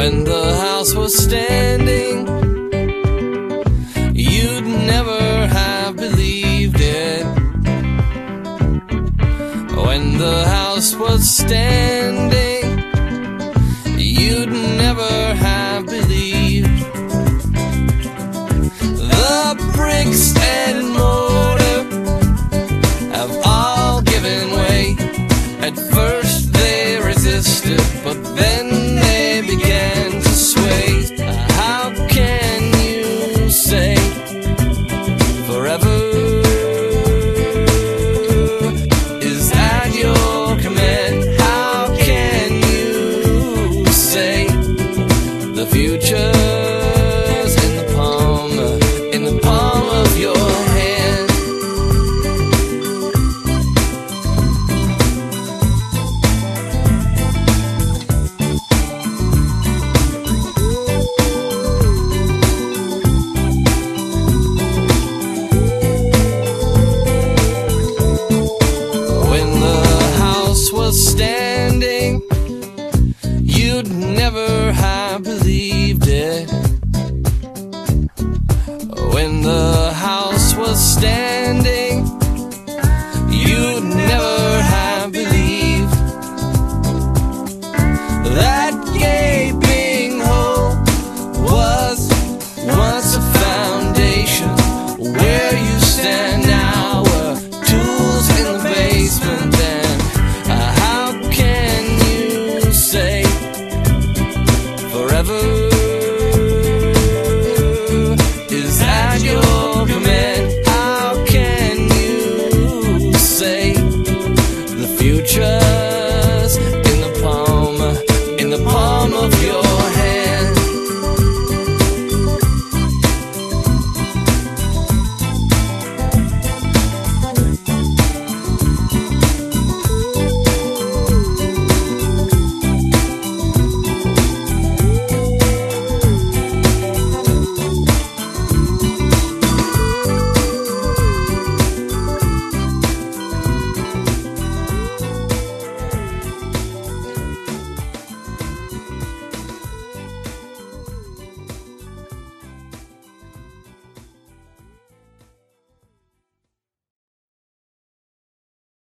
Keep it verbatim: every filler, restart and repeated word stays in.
When the house was standing, you'd never have believed it. When the house was standing, you'd never have believed. The bricks and mortar have all given way. At first they resisted, but then they began to sway. How can you say forever is at your command? How can you say the future's in the palm, in the palm of your hand? When the house was standing,